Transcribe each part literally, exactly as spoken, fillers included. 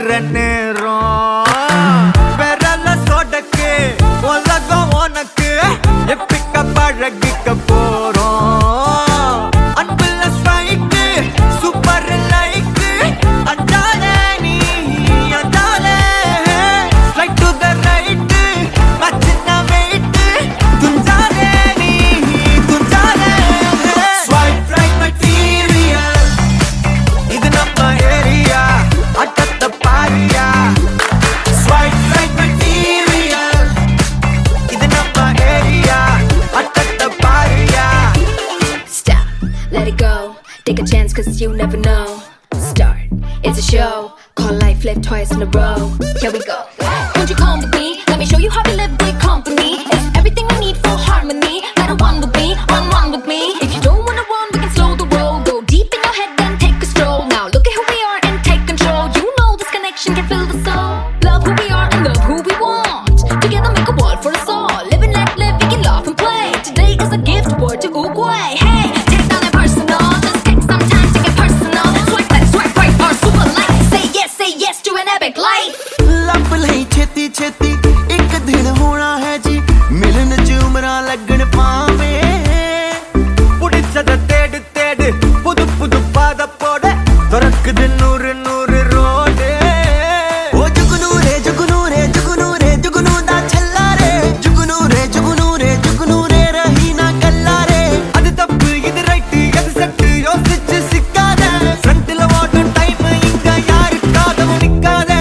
நேரம் பெறல சொடக்கு உலகம் உனக்கு எப்பிக்க பழகிக்க போறோம் அன்புல ஸ்ட்ரைக்கு சூப்பர் லைக்கு அஞ்சாலே நீ அஞ்சாலே ஸ்ட்ரைக் டு த ரைட் மச்சின வெயிட் துஞ்சாலே நீ துஞ்சாலே ஸ்வைப் ரைட் மெட்டீரியல் இது நம்ம ஏரியா அட்டத்த பாரியா ஸ்வைப் ரைட் மெட்டீரியல் இது நம்ம area அட்டத்த Bharia Stop, let it go. Take a chance cause you never know. Start, it's a show. Call life, live twice in a row. Here we go. Won't you come with me? Let me show you how to live with company. It's everything we need for harmony. Let a one with me, one one with me. If you don't wanna run, we can slow the roll. Go deep in your head, then take a stroll. Now look at who we are and take control. You know this connection can fill the soul. Love who we are and love who we want. Together make a world for us all. Live and let live, we can laugh and play. Today is a gift, word to Uruguay. Hey, take down that personal. Let's take some time to get personal. Swipe left, swipe right, or super like. Say yes, say yes to an epic life. ਲੱਭ ਲਈ ਛੇਤੀ ਛੇਤੀ ਇੱਕ ਦਿਨ ਹੋਣਾ ਹੈ ਜੀ ਮਿਲਣ ਜੁਮਰਾ ਲੱਗਣ ਪਾਵੇਂ புடிச்சத தேடு தேடு புது புது பாத போட துறக்குது நூறு நூறு ரோடு ஓ ஜுகுனூரே ஜுகுனூரே ஜுகுனூரே ஜுகுனூ ਦਾ ਛੱਲਾ ਰੇ ஜுகுனூரே ஜுகுனூரே ஜுகுனூரே ਰਹੀ ਨਾ ਗੱਲਾਂ ਰੇ அது தப்பு இது ரைட் எது செட் யோசிச்சு சிக்காத ஃப்ரண்ட்ல ஓடும் டைம் இங்க யாருக்காகவும் நிக்காதே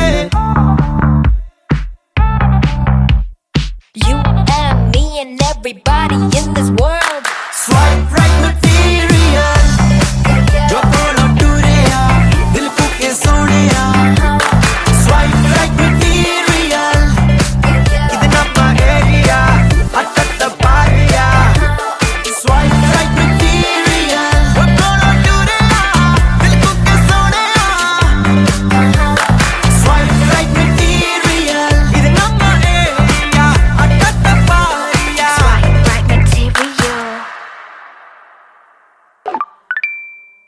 You and me and everybody in this world.